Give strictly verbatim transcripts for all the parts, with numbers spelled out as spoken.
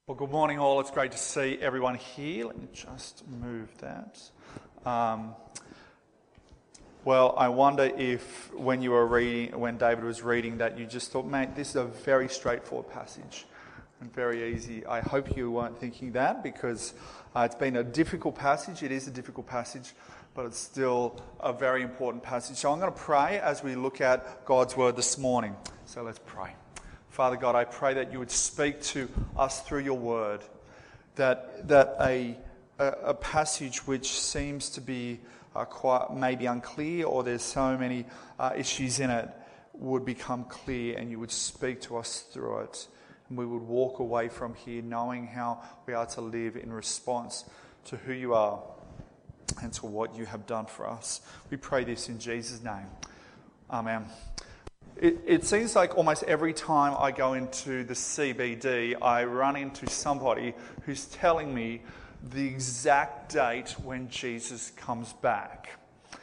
Well, good morning all. It's great to see everyone here. Let me just move that. Um, well, I wonder if when you were reading, when David was reading that, you just thought, mate, this is a very straightforward passage and very easy. I hope you weren't thinking that because uh, it's been a difficult passage. It is a difficult passage, but it's still a very important passage. So I'm going to pray as we look at God's word this morning. So let's pray. Father God, I pray that you would speak to us through your word, that that a a, a passage which seems to be uh, quite maybe unclear, or there's so many uh, issues in it, would become clear, and you would speak to us through it, and we would walk away from here knowing how we are to live in response to who you are and to what you have done for us. We pray this in Jesus' name. Amen. It, it seems like almost every time I go into the C B D, I run into somebody who's telling me the exact date when Jesus comes back.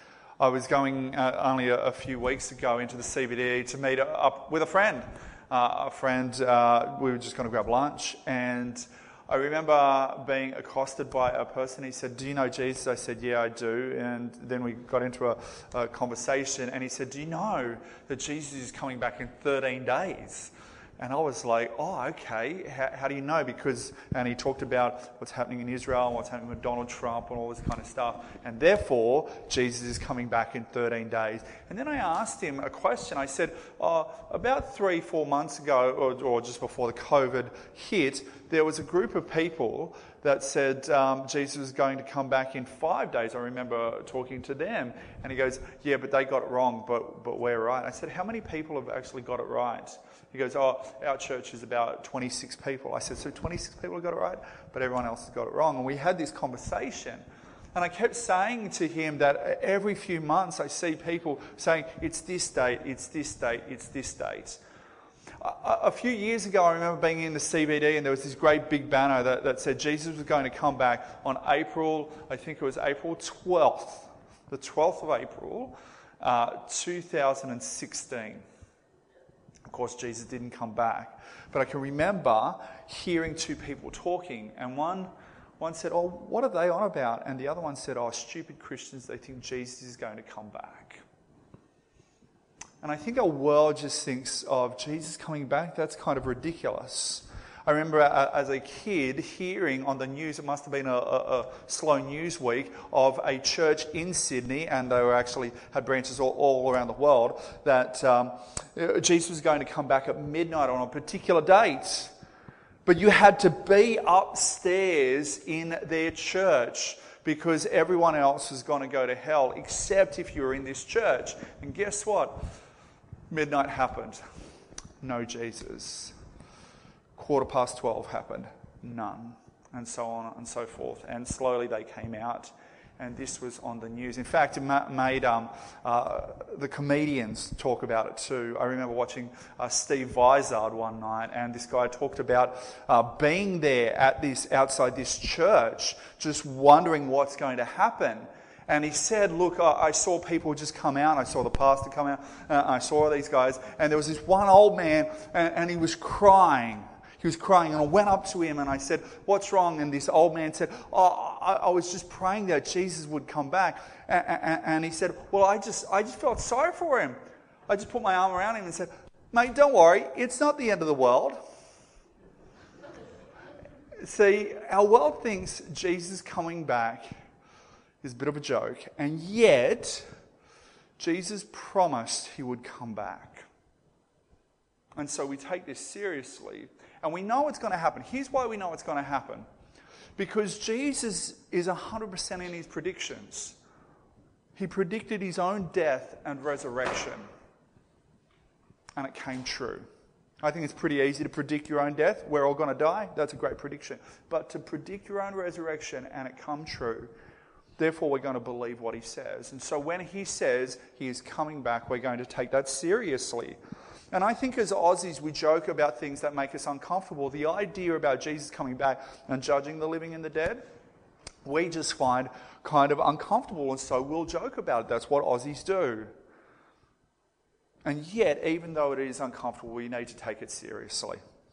I was going uh, only a, a few weeks ago into the C B D to meet up with a friend. Uh, a friend, uh, we were just going to grab lunch, and I remember being accosted by a person. He said, "Do you know Jesus?" I said, "Yeah, I do." And then we got into a, a conversation, and he said, "Do you know that Jesus is coming back in thirteen days? And I was like, "Oh, okay. How, how do you know?" Because, and he talked about what's happening in Israel and what's happening with Donald Trump and all this kind of stuff. And therefore, Jesus is coming back in thirteen days. And then I asked him a question. I said, oh, about three, four months ago, or, or just before the COVID hit, there was a group of people that said um, Jesus was going to come back in five days. I remember talking to them. And he goes, "Yeah, but they got it wrong, but but we're right." I said, "How many people have actually got it right?" He goes, "Oh, our church is about twenty-six people." I said, "So twenty-six people have got it right, but everyone else has got it wrong." And we had this conversation. And I kept saying to him that every few months I see people saying, "It's this date, it's this date, it's this date." A, a few years ago, I remember being in the C B D, and there was this great big banner that, that said Jesus was going to come back on April, I think it was April twelfth, the twelfth of April, uh, two thousand sixteen. Of course, Jesus didn't come back. But I can remember hearing two people talking, and one one said, "Oh, what are they on about?" And the other one said, "Oh, stupid Christians, they think Jesus is going to come back." And I think our world just thinks of Jesus coming back. That's kind of ridiculous. I remember as a kid hearing on the news, it must have been a, a, a slow news week, of a church in Sydney, and they were actually had branches all, all around the world, that um, Jesus was going to come back at midnight on a particular date. But you had to be upstairs in their church because everyone else was going to go to hell except if you were in this church. And guess what? Midnight happened. No Jesus. Quarter past twelve happened. None. And so on and so forth. And slowly they came out. And this was on the news. In fact, it ma- made um, uh, the comedians talk about it too. I remember watching uh, Steve Vizard one night, and this guy talked about uh, being there at this outside this church, just wondering what's going to happen. And he said, "Look, I, I saw people just come out. I saw the pastor come out. Uh, I saw all these guys, and there was this one old man, and, and he was crying." He was crying, and I went up to him and I said, "What's wrong?" And this old man said, "Oh, I, I was just praying that Jesus would come back." And, and, and he said, "Well, I just I just felt sorry for him. I just put my arm around him and said, 'Mate, don't worry, it's not the end of the world.'" See, our world thinks Jesus coming back is a bit of a joke, and yet Jesus promised he would come back. And so we take this seriously. And we know it's going to happen. Here's why we know it's going to happen. Because Jesus is one hundred percent in his predictions. He predicted his own death and resurrection. And it came true. I think it's pretty easy to predict your own death. We're all going to die. That's a great prediction. But to predict your own resurrection and it come true, therefore we're going to believe what he says. And so when he says he is coming back, we're going to take that seriously. And I think as Aussies, we joke about things that make us uncomfortable. The idea about Jesus coming back and judging the living and the dead, we just find kind of uncomfortable, and so we'll joke about it. That's what Aussies do. And yet, even though it is uncomfortable, we need to take it seriously.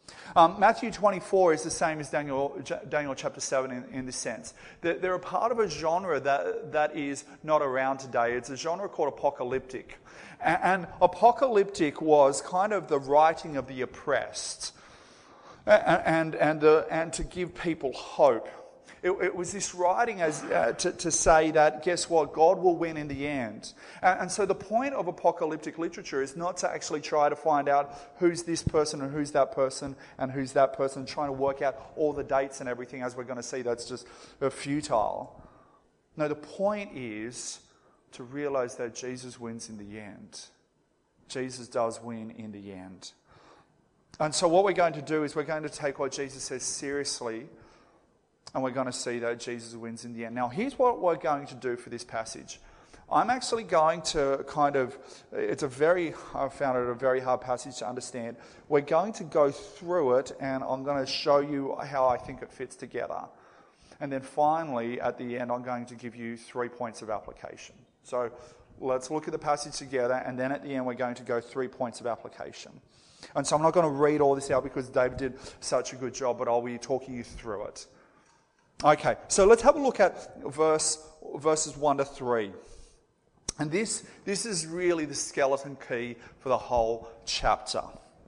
Um, Matthew twenty-four is the same as Daniel, Daniel chapter seven in, in this sense. They're, they're a part of a genre that, that is not around today. It's a genre called apocalyptic. And, and apocalyptic was kind of the writing of the oppressed and, and, and, the, and to give people hope. It, it was this writing as uh, to, to say that, guess what, God will win in the end. And, and so the point of apocalyptic literature is not to actually try to find out who's this person and who's that person and who's that person, trying to work out all the dates and everything, as we're going to see. That's just uh, futile. No, the point is to realize that Jesus wins in the end. Jesus does win in the end. And so what we're going to do is we're going to take what Jesus says seriously, and we're going to see that Jesus wins in the end. Now, here's what we're going to do for this passage. I'm actually going to kind of, it's a very, I found it a very hard passage to understand. We're going to go through it, and I'm going to show you how I think it fits together. And then finally, at the end, I'm going to give you three points of application. So let's look at the passage together, and then at the end, we're going to go three points of application. And so I'm not going to read all this out because David did such a good job, but I'll be talking you through it. Okay, so let's have a look at verse verses one to three. And this, this is really the skeleton key for the whole chapter.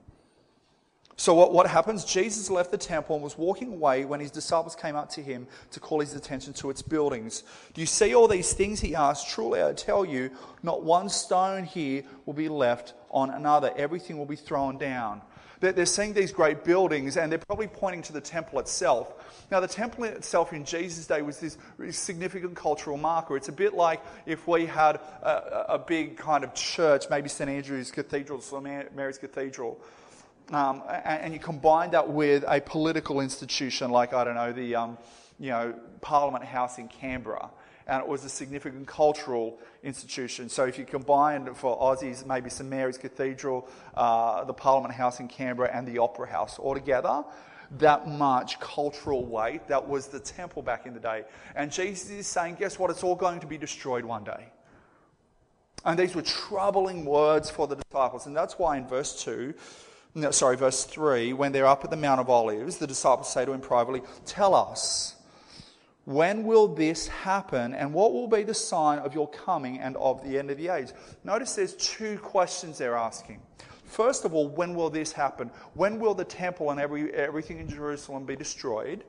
So what, what happens? Jesus left the temple and was walking away when his disciples came up to him to call his attention to its buildings. Do you see all these things? He asked. Truly I tell you, not one stone here will be left on another. Everything will be thrown down. They're seeing these great buildings, and they're probably pointing to the temple itself. Now, the temple itself in Jesus' day was this significant cultural marker. It's a bit like if we had a, a big kind of church, maybe Saint Andrew's Cathedral, Saint Mary's Cathedral, um, and, and you combine that with a political institution like, I don't know, the um, you know Parliament House in Canberra. And it was a significant cultural institution. So if you combine for Aussies, maybe Saint Mary's Cathedral, uh, the Parliament House in Canberra, and the Opera House altogether, that much cultural weight, that was the temple back in the day. And Jesus is saying, guess what? It's all going to be destroyed one day. And these were troubling words for the disciples. And that's why in verse two, no, sorry, verse three, when they're up at the Mount of Olives, the disciples say to him privately, tell us, when will this happen, and what will be the sign of your coming and of the end of the age? Notice there's two questions they're asking. First of all, when will this happen? When will the temple and every, everything in Jerusalem be destroyed?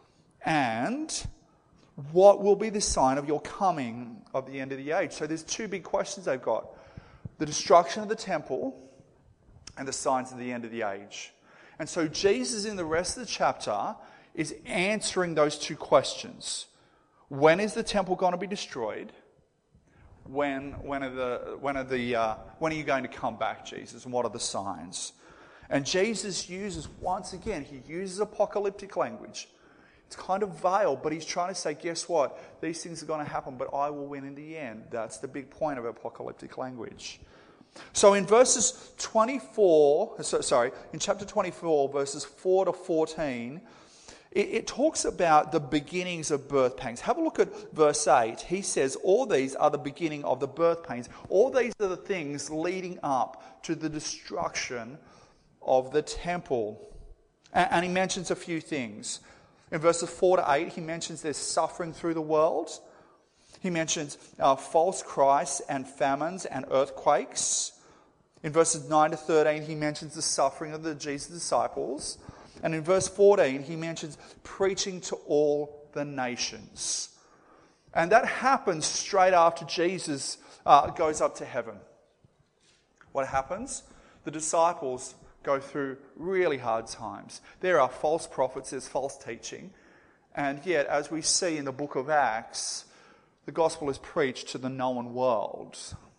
And what will be the sign of your coming of the end of the age? So there's two big questions they've got. The destruction of the temple and the signs of the end of the age. And so Jesus in the rest of the chapter is answering those two questions. When is the temple going to be destroyed? When, when are the, when are the, uh, when are you going to come back, Jesus? And what are the signs? And Jesus uses, once again, he uses apocalyptic language. It's kind of veiled, but he's trying to say, guess what? These things are going to happen, but I will win in the end. That's the big point of apocalyptic language. So in verses twenty-four, so, sorry, in chapter twenty-four, verses four to fourteen, It, it talks about the beginnings of birth pangs. Have a look at verse eight. He says, all these are the beginning of the birth pains. All these are the things leading up to the destruction of the temple. And, and he mentions a few things. In verses four to eight, he mentions there's suffering through the world. He mentions uh, false Christs and famines and earthquakes. In verses nine to thirteen, he mentions the suffering of the Jesus disciples. And in verse fourteen, he mentions preaching to all the nations. And that happens straight after Jesus uh, goes up to heaven. What happens? The disciples go through really hard times. There are false prophets, there's false teaching. And yet, as we see in the book of Acts, the gospel is preached to the known world.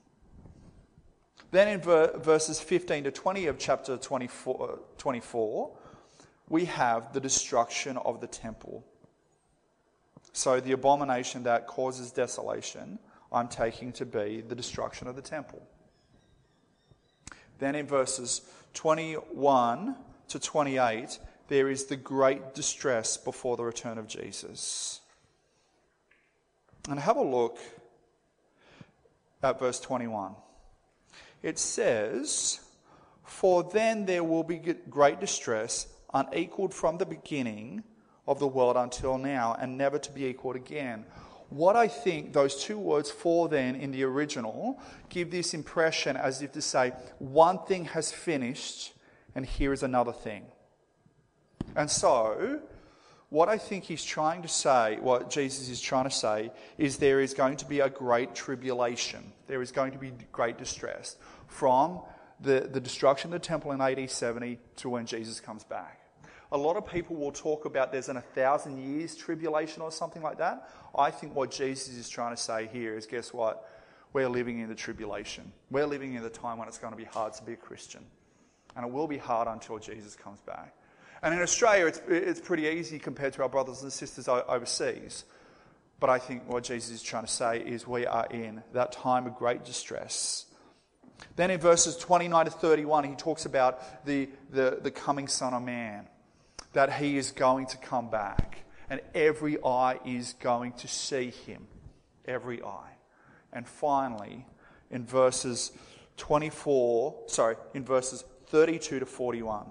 Then in ver- verses fifteen to twenty of chapter twenty-four, twenty-four, we have the destruction of the temple. So the abomination that causes desolation, I'm taking to be the destruction of the temple. Then in verses twenty-one to twenty-eight, there is the great distress before the return of Jesus. And have a look at verse twenty-one. It says, for then there will be great distress unequaled from the beginning of the world until now, and never to be equaled again. What I think those two words for then in the original give this impression as if to say, one thing has finished and here is another thing. And so, what I think he's trying to say, what Jesus is trying to say, is there is going to be a great tribulation. There is going to be great distress from the, the destruction of the temple in A D seventy to when Jesus comes back. A lot of people will talk about there's an a thousand years tribulation or something like that. I think what Jesus is trying to say here is, guess what? We're living in the tribulation. We're living in the time when it's going to be hard to be a Christian. And it will be hard until Jesus comes back. And in Australia, it's, it's pretty easy compared to our brothers and sisters overseas. But I think what Jesus is trying to say is we are in that time of great distress. Then in verses twenty-nine to thirty-one, he talks about the, the, the coming Son of Man, that he is going to come back. And every eye is going to see him. Every eye. And finally, in verses twenty-four, sorry, in verses thirty-two to forty-one,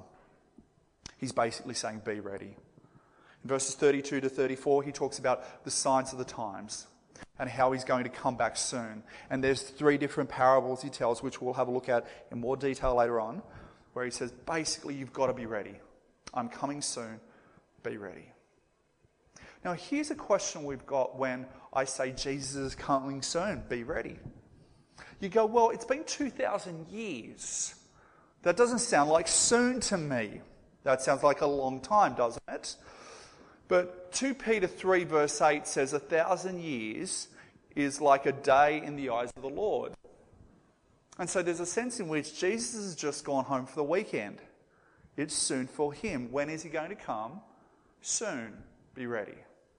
he's basically saying, be ready. In verses thirty-two to thirty-four, he talks about the signs of the times and how he's going to come back soon. And there's three different parables he tells, which we'll have a look at in more detail later on, where he says, basically, you've got to be ready. I'm coming soon. Be ready. Now, here's a question we've got when I say Jesus is coming soon. Be ready. You go, well, it's been two thousand years. That doesn't sound like soon to me. That sounds like a long time, doesn't it? But two Peter three verse eight says a thousand years is like a day in the eyes of the Lord. And so there's a sense in which Jesus has just gone home for the weekend. It's soon for him. When is he going to come? Soon. Be ready.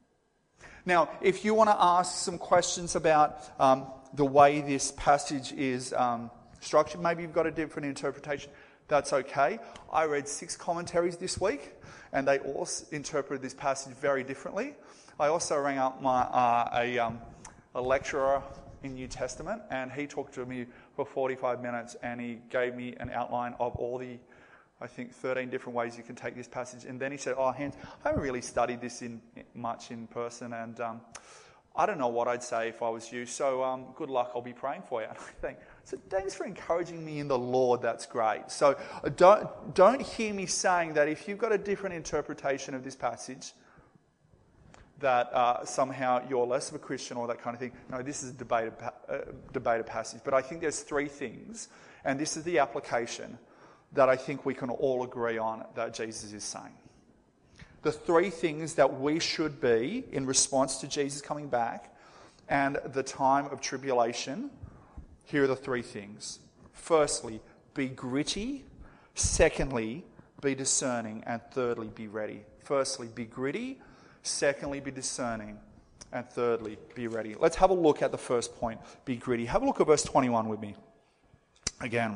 Now, if you want to ask some questions about um, the way this passage is um, structured, maybe you've got a different interpretation, that's okay. I read six commentaries this week, and they all interpreted this passage very differently. I also rang up my uh, a, um, a lecturer in New Testament, and he talked to me for forty-five minutes, and he gave me an outline of all the, I think, thirteen different ways you can take this passage. And then he said, oh, Hans, I haven't really studied this in much in person, and um, I don't know what I'd say if I was you, so um, good luck, I'll be praying for you. And I think, so thanks for encouraging me in the Lord, that's great. So don't, don't hear me saying that if you've got a different interpretation of this passage, that uh, somehow you're less of a Christian or that kind of thing. No, this is a debated, uh, debated passage. But I think there's three things, and this is the application that I think we can all agree on that Jesus is saying. The three things that we should be in response to Jesus coming back and the time of tribulation, here are the three things. Firstly, be gritty. Secondly, be discerning. And thirdly, be ready. Firstly, be gritty. Secondly, be discerning. And thirdly, be ready. Let's have a look at the first point, be gritty. Have a look at verse twenty-one with me. Again.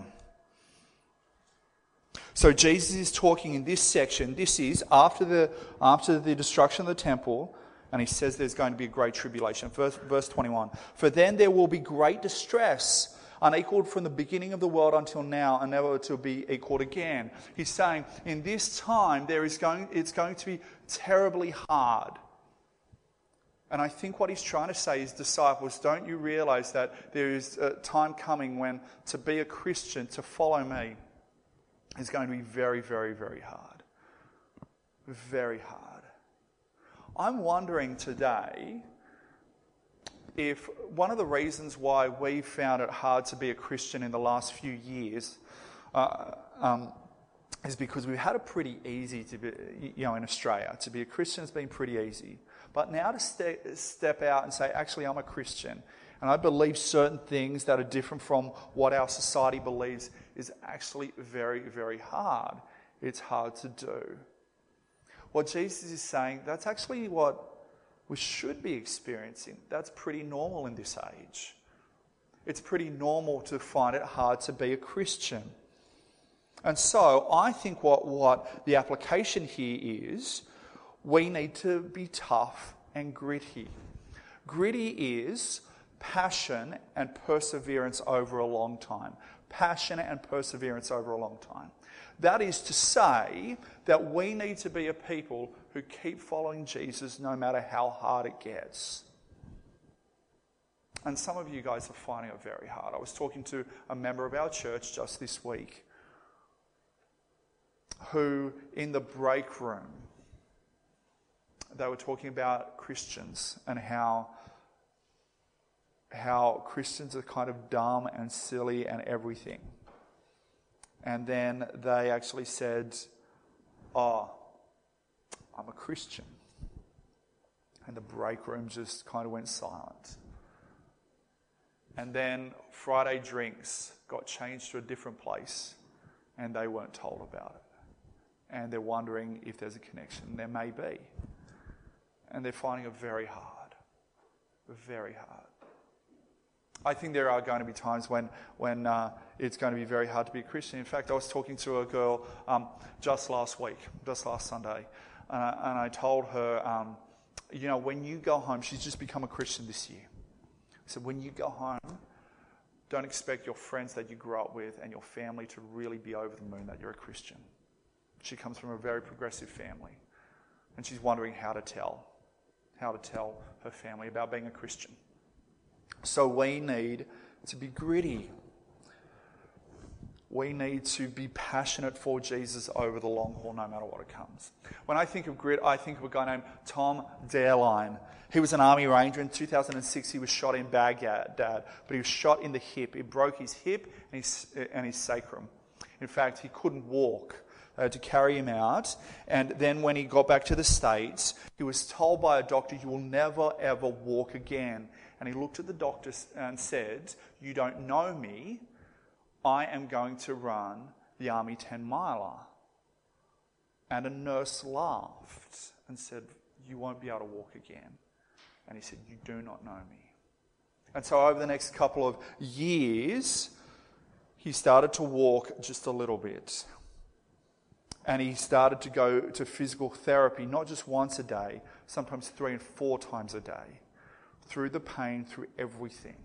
So Jesus is talking in this section. This is after the after the destruction of the temple, and he says there's going to be a great tribulation. Verse, verse twenty-one. For then there will be great distress, unequaled from the beginning of the world until now, and never to be equaled again. He's saying in this time there is going it's going to be terribly hard. And I think what he's trying to say is, disciples, don't you realize that there is a time coming when to be a Christian, to follow me, is going to be very, very, very hard. Very hard. I'm wondering today if one of the reasons why we found it hard to be a Christian in the last few years uh, um, is because we've had it pretty easy to be, you know, in Australia. To be a Christian has been pretty easy. But now to ste- step out and say, actually, I'm a Christian, and I believe certain things that are different from what our society believes is actually very, very hard. It's hard to do. What Jesus is saying, that's actually what we should be experiencing. That's pretty normal in this age. It's pretty normal to find it hard to be a Christian. And so I think what, what the application here is, we need to be tough and gritty. Gritty is passion and perseverance over a long time. Passion and perseverance over a long time. That is to say that we need to be a people who keep following Jesus no matter how hard it gets. And some of you guys are finding it very hard. I was talking to a member of our church just this week who, in the break room, they were talking about Christians and how how Christians are kind of dumb and silly and everything. And then they actually said, oh, I'm a Christian. And the break room just kind of went silent. And then Friday drinks got changed to a different place and they weren't told about it. And they're wondering if there's a connection. There may be. And they're finding it very hard. Very hard. I think there are going to be times when when uh, it's going to be very hard to be a Christian. In fact, I was talking to a girl um, just last week, just last Sunday, and I, and I told her, um, you know, when you go home, she's just become a Christian this year. I said, when you go home, don't expect your friends that you grew up with and your family to really be over the moon that you're a Christian. She comes from a very progressive family, and she's wondering how to tell, how to tell her family about being a Christian. So we need to be gritty. We need to be passionate for Jesus over the long haul, no matter what it comes. When I think of grit, I think of a guy named Tom Dairline. He was an army ranger. In two thousand six, he was shot in Baghdad, but he was shot in the hip. It broke his hip and his, and his sacrum. In fact, he couldn't walk. They had to carry him out. And then when he got back to the States, he was told by a doctor, you will never, ever walk again. And he looked at the doctor and said, you don't know me. I am going to run the Army ten-miler. And a nurse laughed and said, you won't be able to walk again. And he said, you do not know me. And so over the next couple of years, he started to walk just a little bit. And he started to go to physical therapy, not just once a day, sometimes three and four times a day. Through the pain, through everything.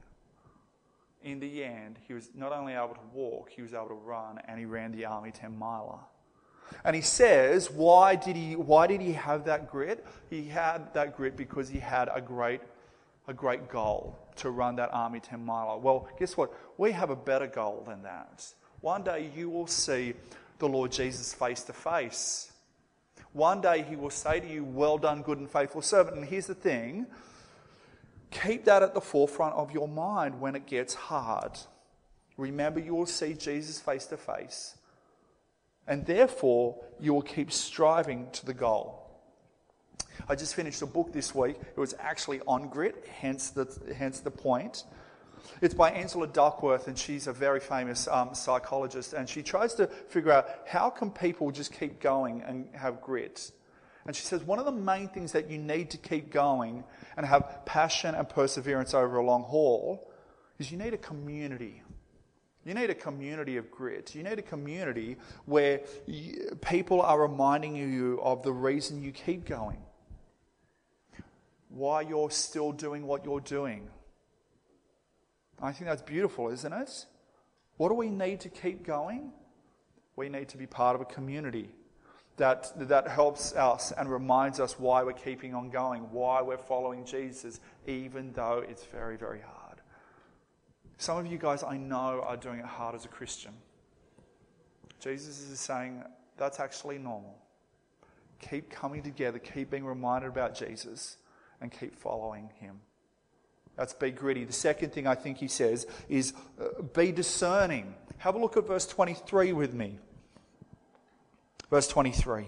In the end, he was not only able to walk, he was able to run, and he ran the Army ten-miler. And he says, why did he why did he have that grit? He had that grit because he had a great a great goal to run that Army ten-miler. Well, guess what? We have a better goal than that. One day you will see the Lord Jesus face to face. One day he will say to you, well done, good and faithful servant. And here's the thing. Keep that at the forefront of your mind when it gets hard. Remember, you will see Jesus face to face. And therefore, you will keep striving to the goal. I just finished a book this week. It was actually on grit, hence the, hence the point. It's by Angela Duckworth, and she's a very famous um, psychologist. And she tries to figure out how can people just keep going and have grit. And she says one of the main things that you need to keep going and have passion and perseverance over a long haul is you need a community. You need a community of grit. You need a community where you, people are reminding you of the reason you keep going. Why you're still doing what you're doing. I think that's beautiful, isn't it? What do we need to keep going? We need to be part of a community that that helps us and reminds us why we're keeping on going, why we're following Jesus, even though it's very, very hard. Some of you guys I know are doing it hard as a Christian. Jesus is saying that's actually normal. Keep coming together, keep being reminded about Jesus, and keep following him. That's be gritty. The second thing I think he says is uh, be discerning. Have a look at verse twenty-three with me. Verse twenty-three.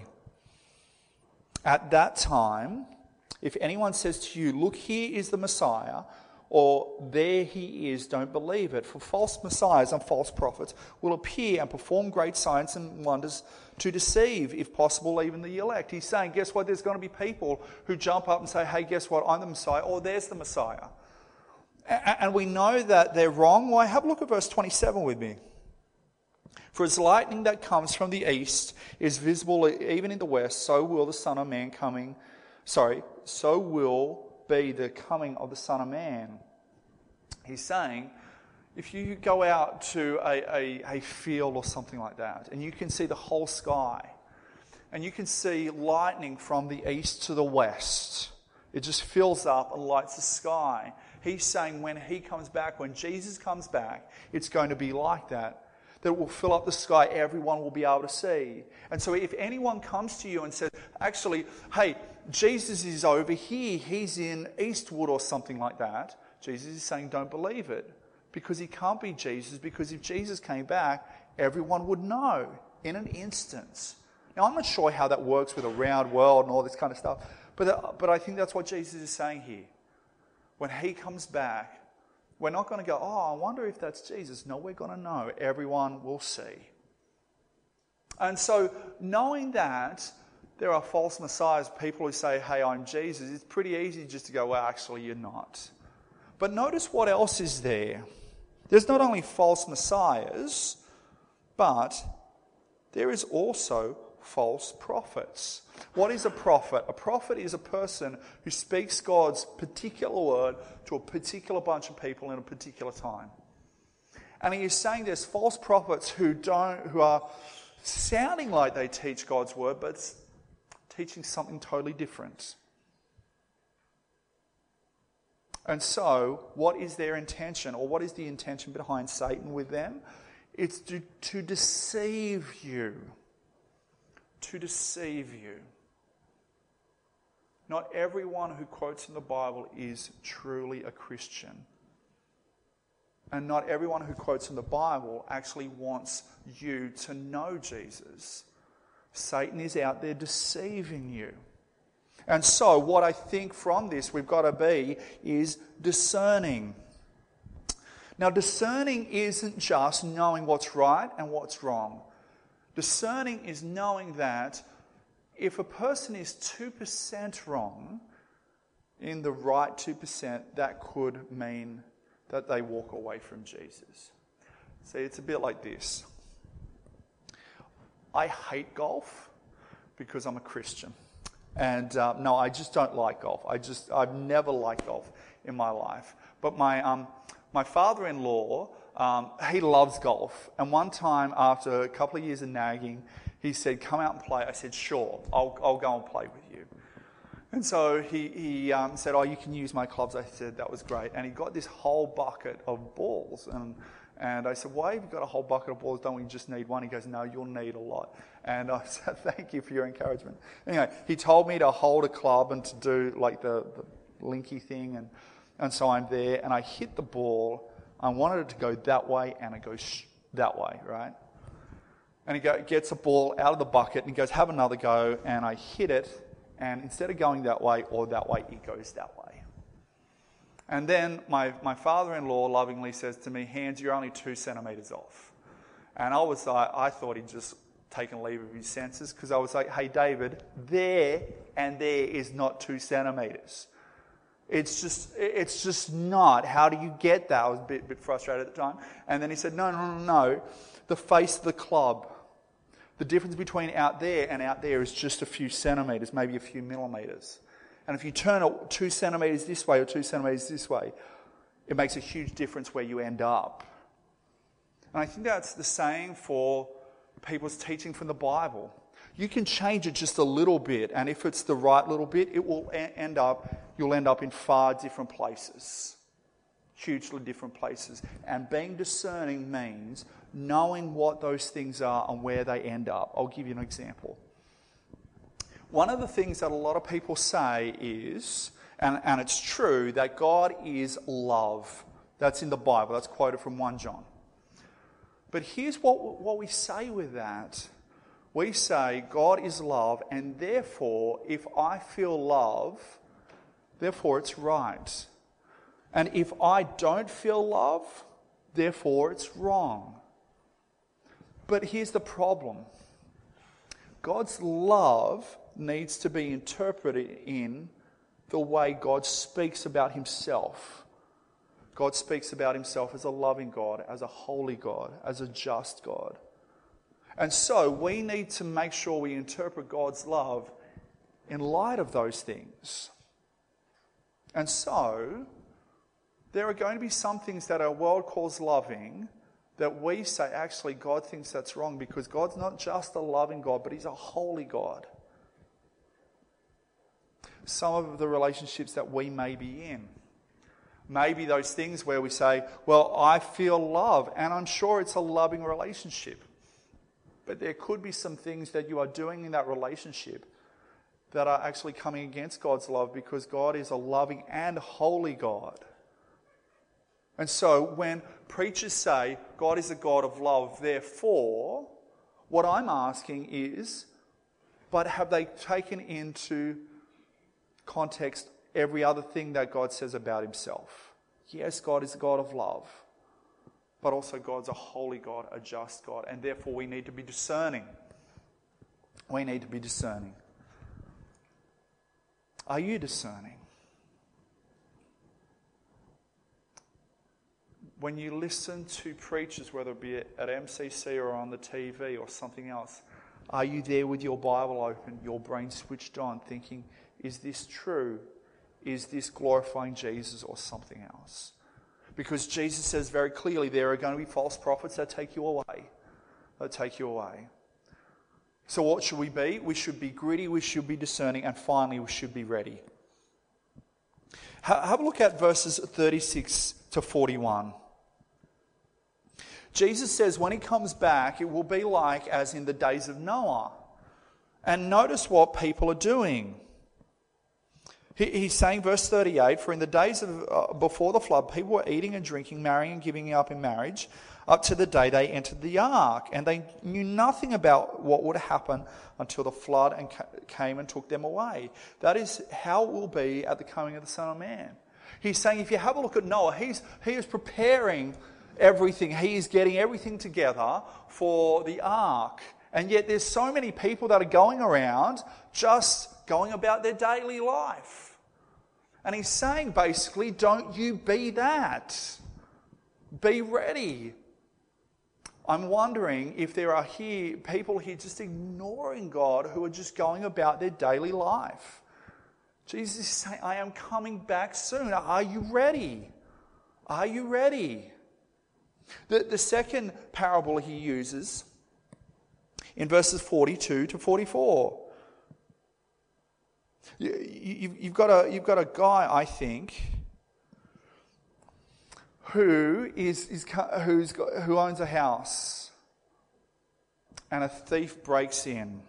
At that time, if anyone says to you, look, here is the Messiah, or there he is, don't believe it. For false messiahs and false prophets will appear and perform great signs and wonders to deceive, if possible, even the elect. He's saying, guess what? There's going to be people who jump up and say, hey, guess what? I'm the Messiah, or there's the Messiah. And we know that they're wrong. Why? Have a look at verse twenty-seven with me. For as lightning that comes from the east is visible even in the west, so will the Son of Man coming, sorry, so will be the coming of the Son of Man. He's saying, If you go out to a, a, a field or something like that, and you can see the whole sky, and you can see lightning from the east to the west, it just fills up and lights the sky. He's saying when he comes back, when Jesus comes back, it's going to be like that. That it will fill up the sky, everyone will be able to see. And so if anyone comes to you and says, actually, hey, Jesus is over here, he's in Eastwood or something like that, Jesus is saying don't believe it. Because he can't be Jesus, because if Jesus came back, everyone would know in an instant. Now, I'm not sure how that works with a round world and all this kind of stuff, but, but I think that's what Jesus is saying here. When he comes back, we're not going to go, oh, I wonder if that's Jesus. No, we're going to know. Everyone will see. And so, knowing that there are false messiahs, people who say, hey, I'm Jesus, it's pretty easy just to go, well, actually, you're not. But notice what else is there. There's not only false messiahs, but there is also false prophets. What is a prophet? A prophet is a person who speaks God's particular word to a particular bunch of people in a particular time. And he is saying there's false prophets who don't, who are sounding like they teach God's word, but teaching something totally different. And so, what is their intention, or what is the intention behind Satan with them? It's to, to deceive you. To deceive you. Not everyone who quotes in the Bible is truly a Christian. And not everyone who quotes in the Bible actually wants you to know Jesus. Satan is out there deceiving you. And so what I think from this we've got to be is discerning. Now, discerning isn't just knowing what's right and what's wrong. Discerning is knowing that if a person is two percent wrong in the right two percent, that could mean that they walk away from Jesus. See, it's a bit like this. I hate golf because I'm a Christian. And uh, no, I just don't like golf. I just, I've never liked golf in my life. But my um, my father-in-law, um, he loves golf. And one time, after a couple of years of nagging, he said, "Come out and play." I said, "Sure, I'll I'll go and play with you." And so he he um, said, "Oh, you can use my clubs." I said, "That was great." And he got this whole bucket of balls. And and I said, "Why have you got a whole bucket of balls? Don't we just need one?" He goes, "No, you'll need a lot." And I said, "Thank you for your encouragement." Anyway, he told me to hold a club and to do like the, the linky thing. And, and so I'm there and I hit the ball. I wanted it to go that way and it goes sh- that way, right? And he go, gets a ball out of the bucket and he goes, "Have another go." And I hit it. And instead of going that way or that way, it goes that way. And then my, my father-in-law lovingly says to me, "Hans, you're only two centimetres off." And I was like, I thought he'd just taken leave of his senses, because I was like, "Hey, David, there and there is not two centimetres. It's just, it's just not. How do you get that?" I was a bit, bit frustrated at the time. And then he said, no, no, no, no. The face of the club. The difference between out there and out there is just a few centimetres, maybe a few millimetres. And if you turn it two centimetres this way or two centimetres this way, it makes a huge difference where you end up. And I think that's the same for people's teaching from the Bible. You can change it just a little bit, and if it's the right little bit, it will end up, you'll end up in far different places. Hugely different places. And being discerning means knowing what those things are and where they end up. I'll give you an example. One of the things that a lot of people say is, and, and it's true, that God is love. That's in the Bible. That's quoted from First John. But here's what, what we say with that. We say God is love, and therefore, if I feel love, therefore it's right. And if I don't feel love, therefore it's wrong. But here's the problem. God's love needs to be interpreted in the way God speaks about himself. God speaks about himself as a loving God, as a holy God, as a just God. And so we need to make sure we interpret God's love in light of those things. And so there are going to be some things that our world calls loving that we say, actually, God thinks that's wrong, because God's not just a loving God, but he's a holy God. Some of the relationships that we may be in, maybe those things where we say, well, I feel love, and I'm sure it's a loving relationship. But there could be some things that you are doing in that relationship that are actually coming against God's love, because God is a loving and holy God. And so when preachers say God is a God of love, therefore, what I'm asking is, but have they taken into context every other thing that God says about himself? Yes, God is a God of love, but also God's a holy God, a just God, and therefore we need to be discerning. We need to be discerning. Are you discerning? When you listen to preachers, whether it be at M C C or on the T V or something else, are you there with your Bible open, your brain switched on, thinking, is this true? Is this glorifying Jesus or something else? Because Jesus says very clearly there are going to be false prophets that take you away. That take you away. So what should we be? We should be gritty, we should be discerning, and finally we should be ready. Have a look at verses thirty-six to forty-one. Jesus says when he comes back, it will be like as in the days of Noah. And notice what people are doing. He, he's saying, verse thirty-eight, for in the days of uh, before the flood, people were eating and drinking, marrying and giving up in marriage, up to the day they entered the ark. And they knew nothing about what would happen until the flood and ca- came and took them away. That is how it will be at the coming of the Son of Man. He's saying, if you have a look at Noah, he's he is preparing everything. He is getting everything together for the ark. And yet there's so many people that are going around just going about their daily life. And he's saying basically, don't you be that. Be ready. I'm wondering if there are here people here just ignoring God, who are just going about their daily life. Jesus is saying, I am coming back soon. Are you ready? Are you ready? The, the second parable he uses in verses forty-two to forty-four. You, you, you've got a you've got a guy, I think, who is is who's got, who owns a house, and a thief breaks in.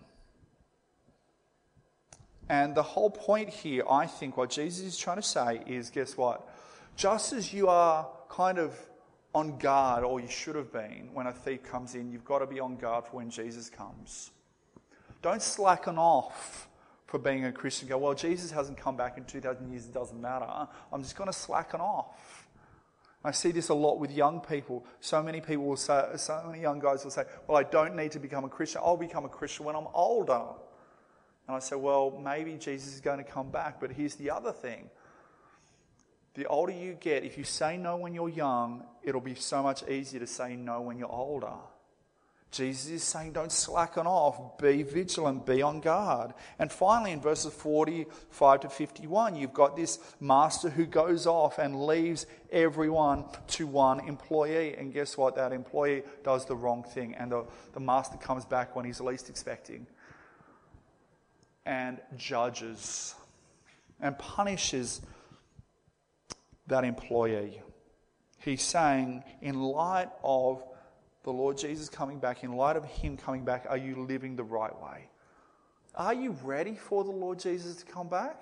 And the whole point here, I think, what Jesus is trying to say is, guess what? Just as you are kind of on guard, or you should have been, when a thief comes in, you've got to be on guard for when Jesus comes. Don't slacken off for being a Christian. Go, well, Jesus hasn't come back in two thousand years, it doesn't matter. I'm just going to slacken off. I see this a lot with young people. So many people will say, so many young guys will say, well, I don't need to become a Christian. I'll become a Christian when I'm older. And I say, well, maybe Jesus is going to come back. But here's the other thing. The older you get, if you say no when you're young, it'll be so much easier to say no when you're older. Jesus is saying don't slacken off, be vigilant, be on guard. And finally in verses forty-five to fifty-one, you've got this master who goes off and leaves everyone to one employee. And guess what? That employee does the wrong thing. And the, the master comes back when he's least expecting and judges and punishes that employee. He's saying, in light of the Lord Jesus coming back, in light of him coming back, are you living the right way? Are you ready for the Lord Jesus to come back?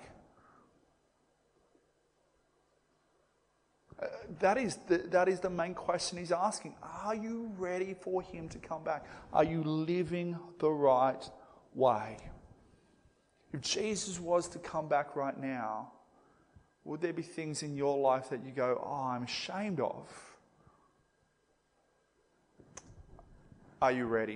Uh, that is the, that is the main question he's asking. Are you ready for him to come back? Are you living the right way? If Jesus was to come back right now, would there be things in your life that you go, oh, I'm ashamed of? Are you ready?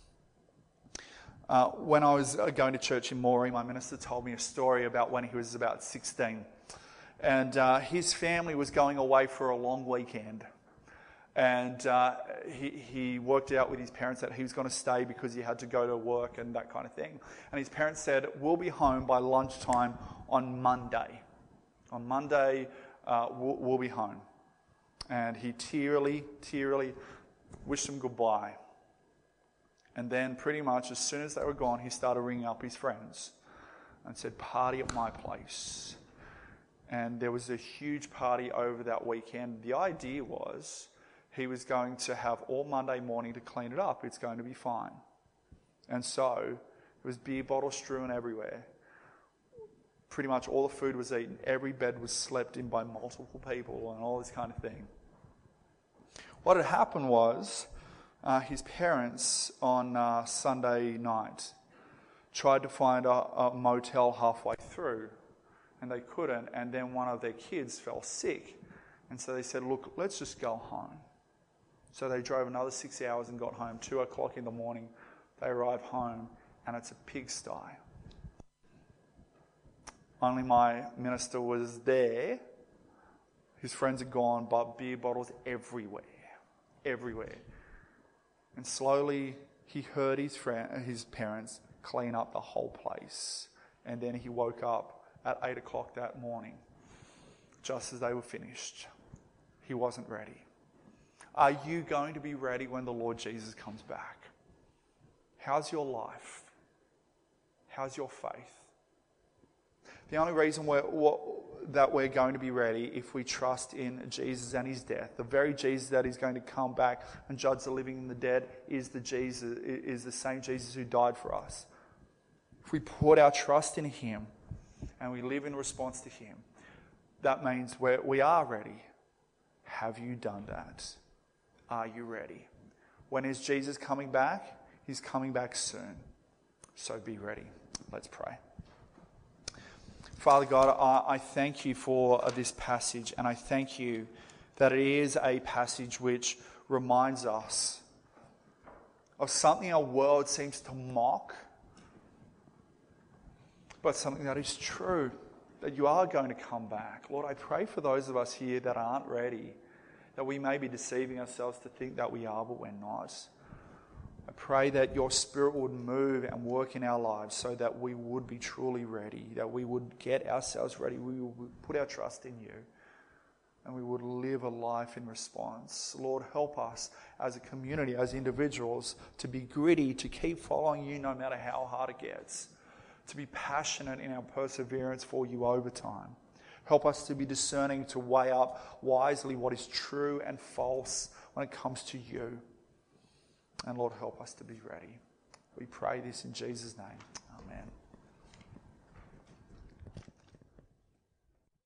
Uh, when I was going to church in Moree, my minister told me a story about when he was about sixteen. And uh, his family was going away for a long weekend. And uh, he, he worked out with his parents that he was going to stay because he had to go to work and that kind of thing. And his parents said, we'll be home by lunchtime on Monday. On Monday, uh, we'll, we'll be home. And he tearily, tearily wished them goodbye. And then pretty much as soon as they were gone, he started ringing up his friends and said, party at my place. And there was a huge party over that weekend. The idea was he was going to have all Monday morning to clean it up. It's going to be fine. And so there was beer bottles strewn everywhere. Pretty much all the food was eaten. Every bed was slept in by multiple people and all this kind of thing. What had happened was uh, his parents on uh, Sunday night tried to find a, a motel halfway through, and they couldn't, and then one of their kids fell sick, and so they said, look, let's just go home. So they drove another six hours and got home. Two o'clock in the morning, they arrived home, and it's a pigsty. Only my minister was there. His friends had gone, but beer bottles everywhere, everywhere. And slowly he heard his friend, his parents clean up the whole place. And then he woke up at eight o'clock that morning, just as they were finished. He wasn't ready. Are you going to be ready when the Lord Jesus comes back? How's your life? How's your faith? The only reason we're, that we're going to be ready if we trust in Jesus and his death, the very Jesus that is going to come back and judge the living and the dead, is the Jesus, is the same Jesus who died for us. If we put our trust in him and we live in response to him, that means we're, we are ready. Have you done that? Are you ready? When is Jesus coming back? He's coming back soon. So be ready. Let's pray. Father God, I, I thank you for this passage, and I thank you that it is a passage which reminds us of something our world seems to mock, but something that is true, that you are going to come back. Lord, I pray for those of us here that aren't ready, that we may be deceiving ourselves to think that we are, but we're not. I pray that your Spirit would move and work in our lives so that we would be truly ready, that we would get ourselves ready, we would put our trust in you, and we would live a life in response. Lord, help us as a community, as individuals, to be gritty, to keep following you no matter how hard it gets, to be passionate in our perseverance for you over time. Help us to be discerning, to weigh up wisely what is true and false when it comes to you. And Lord, help us to be ready. We pray this in Jesus' name. Amen.